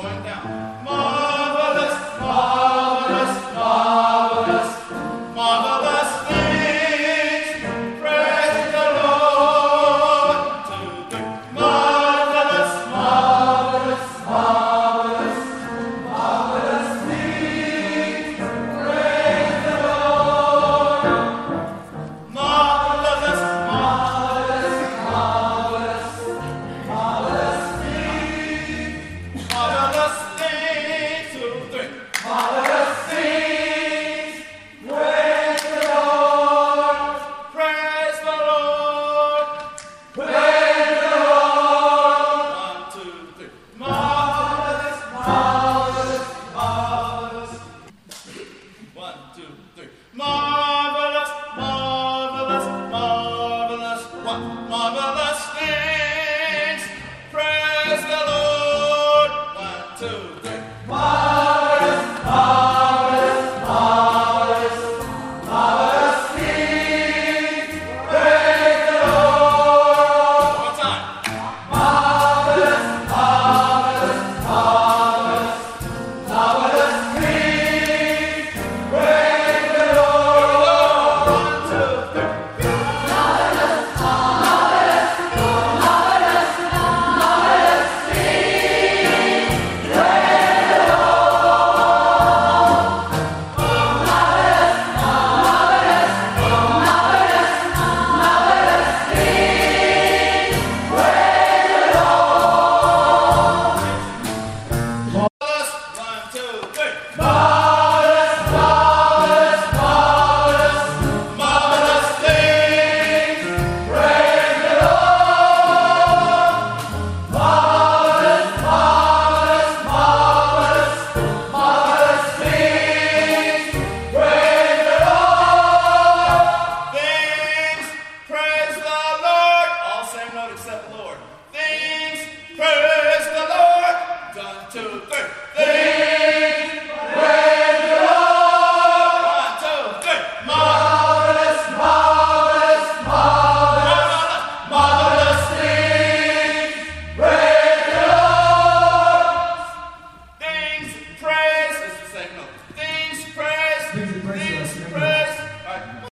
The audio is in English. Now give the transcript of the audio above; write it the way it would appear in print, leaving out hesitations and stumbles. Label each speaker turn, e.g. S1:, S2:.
S1: going down. Marvelous, marvelous, marvelous, marvelous things. Praise the Lord. 1, 2, 3. Marvelous, marvelous, marvelous, marvelous things. Praise the Lord. Marvelous, marvelous, marvelous, marvelous things. Marvelous things. 2, 3. Marvelous things. Praise the Lord. Praise the Lord. Praise the Lord. 1, 2, 3. Marvelous, marvelous, marvelous. 1, 2, 3. Marvelous, marvelous, marvelous. What marvelous things. Praise the Lord. 1, 2, 3.